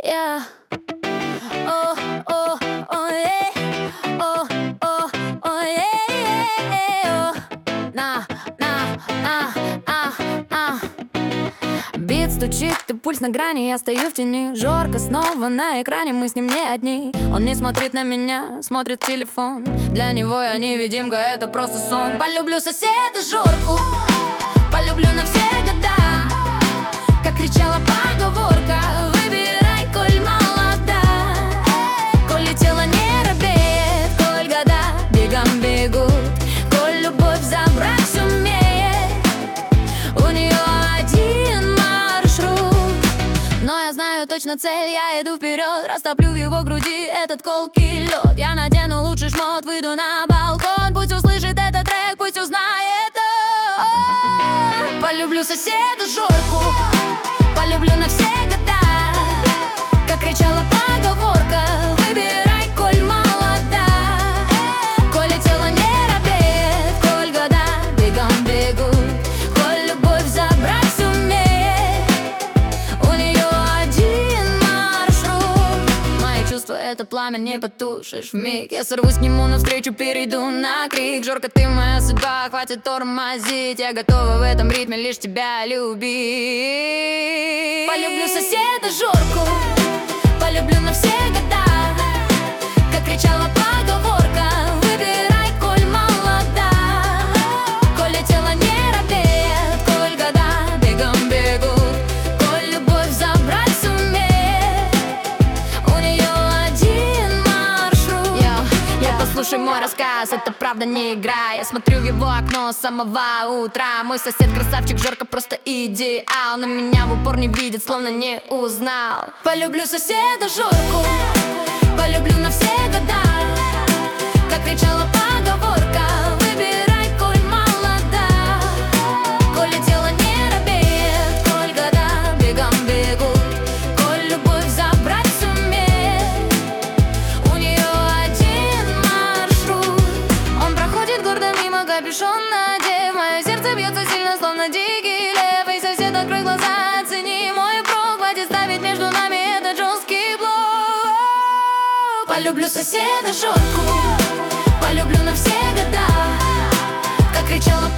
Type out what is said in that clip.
Yeah. Oh, oh, oh, yeah. Oh, oh, oh, yeah. Oh. На, Бит стучит, и пульс на грани, я стою в тени. Жорка снова на экране, мы с ним не одни. Он не смотрит на меня, смотрит в телефон. Для него я невидимка, это просто сон. Полюблю соседа Жорку, полюблю на все года. Как кричала поговорка: выбирай, коль молода. Коль тело не робеет, коль года бегом бегут, коль любовь забрать сумеет. У нее один маршрут, но я знаю точно цель, я иду вперед. Растоплю в его груди этот колкий лед. Я надену лучший шмот, выйду на балкон. Пусть услышит этот трек, пусть узнает он. Полюблю соседа Жорку, полюблю на все года. Как кричала поговорка: выбирай, коль молода. Коль тело не робеет, коль года бегом бегут, коль любовь забрать сумеет. У нее один маршрут. Мои чувства — это пламя, не потушишь вмиг. Я сорвусь к нему навстречу, перейду на крик: Жорка, ты моя судьба, хватит тормозить. Я готова в этом ритме лишь тебя любить. Полюблю соседа Жорку, полюблю на все года. Как кричала поговорка: выбирай, коль молода. Коль тело не робеет, коль года бегом бегут, коль любовь забрать сумеет. У нее один маршрут. Послушай мой рассказ, это правда не игра. Я смотрю в его окно с самого утра. Мой сосед красавчик Жорка просто идеал, но меня в упор не видит, словно не узнал. Полюблю соседа Жорку, полюблю на все года. Как кричала поговорка: выбирай, коль молода. Коль тело не робеет, коль года бегом бегут, коль любовь забрать сумеет. У нее один маршрут. Он проходит гордо мимо, капюшон надев. Мое сердце бьется сильно, словно дикий лев. Эй, сосед, открой глаза, оцени мой прог. Хватит ставить между нами этот жесткий блок. Полюблю соседа Жорку, полюблю на все года. Как кричала